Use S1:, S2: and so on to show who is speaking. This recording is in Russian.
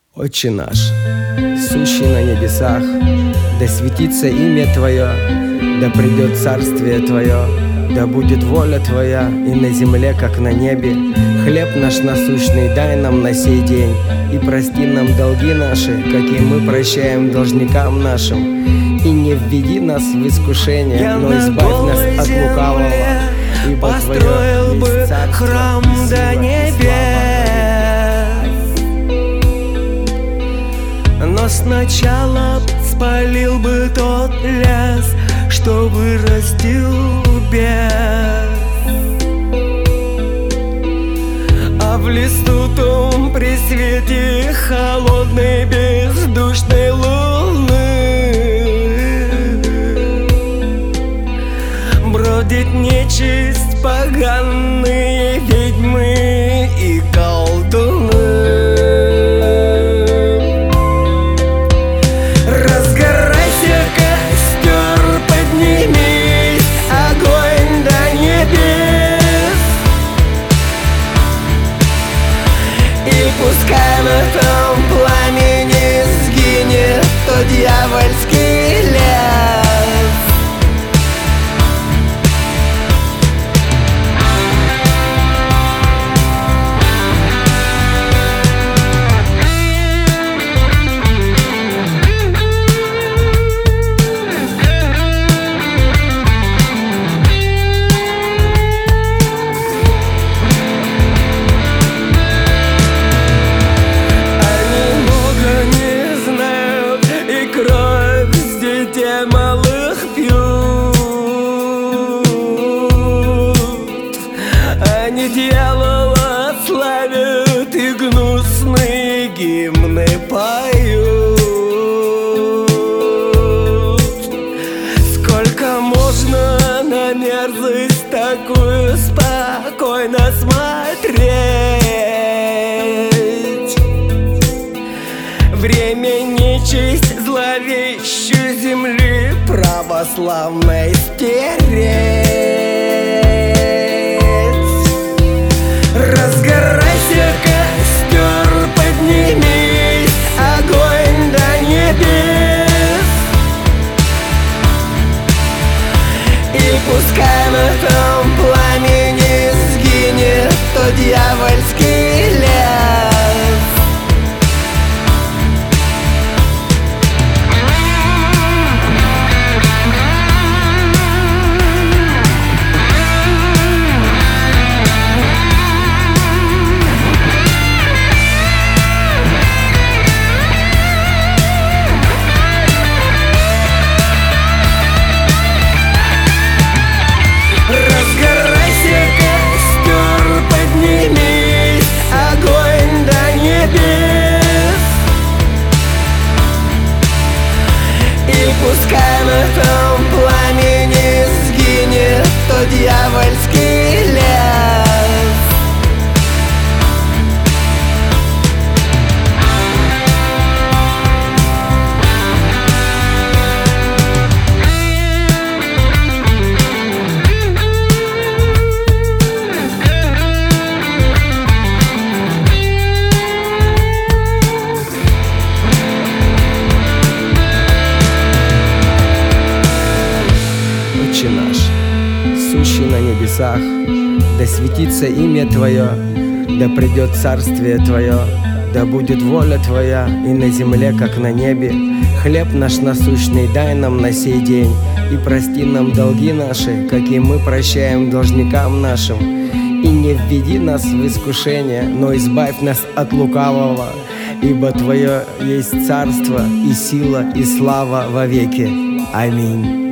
S1: Отче наш, сущий на небесах, да светится имя Твое, да придет царствие Твое, да будет воля Твоя и на земле, как на небе. Хлеб наш насущный дай нам на сей день, и прости нам долги наши, как и мы прощаем должникам нашим. И не введи нас в искушение, но избавь нас от лукавого, ибо
S2: построил бы храм до небес. Но сначала спалил бы тот лес, что вырастил бес. А в лесу том при свете холодной бездушной луны бродит нечисть, поганые ведьмы и колдуны. Пускай на том пламени сгинет тот дьявольский лес. Малых пьют, они дьявола славят и гнусные гимны поют. Сколько можно на мерзость такую спокойно смотреть? Время нечисть зловещую земли православной стереть. Разгорайся, костер, поднимись, огонь до небес. И пускай на том пламени сгинет тот дьявольский лес. Пускай на том пламени сгинет тот дьявольский лес.
S1: Отче наш, сущий на небесах, да светится имя Твое, да придет царствие Твое, да будет воля Твоя и на земле, как на небе. Хлеб наш насущный дай нам на сей день, и прости нам долги наши, как и мы прощаем должникам нашим. И не введи нас в искушение, но избавь нас от лукавого, ибо Твое есть царство и сила и слава вовеки. Аминь.